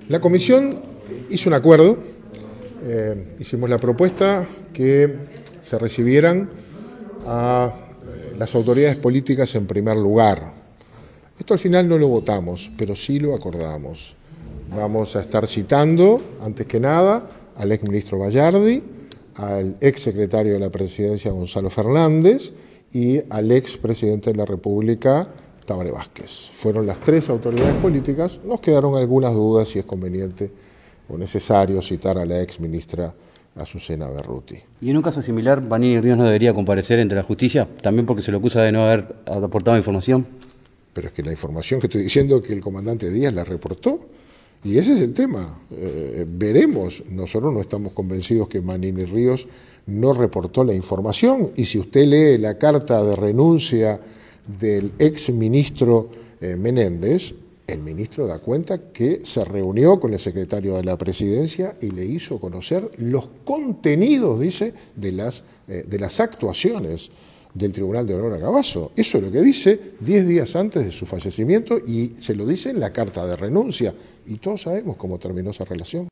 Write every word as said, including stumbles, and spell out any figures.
La comisión hizo un acuerdo, eh, hicimos la propuesta que se recibieran a las autoridades políticas en primer lugar. Esto al final no lo votamos, pero sí lo acordamos. Vamos a estar citando, antes que nada, al exministro Bayardi, al exsecretario de la Presidencia Gonzalo Fernández y al expresidente de la República Tabaré Vázquez. Fueron las tres autoridades políticas. Nos quedaron algunas dudas si es conveniente o necesario citar a la exministra Azucena Berruti. ¿Y en un caso similar, Vanini Ríos no debería comparecer ante la justicia, también porque se lo acusa de no haber aportado información? Pero es que la información que estoy diciendo que el comandante Díaz la reportó, y ese es el tema. Eh, veremos, nosotros no estamos convencidos que Vanini Ríos no reportó la información, y si usted lee la carta de renuncia del ex ministro eh, Menéndez, el ministro da cuenta que se reunió con el secretario de la Presidencia y le hizo conocer los contenidos, dice, de las, eh, de las actuaciones del Tribunal de Honor a Cavazo. Eso es lo que dice diez días antes de su fallecimiento y se lo dice en la carta de renuncia. Y todos sabemos cómo terminó esa relación.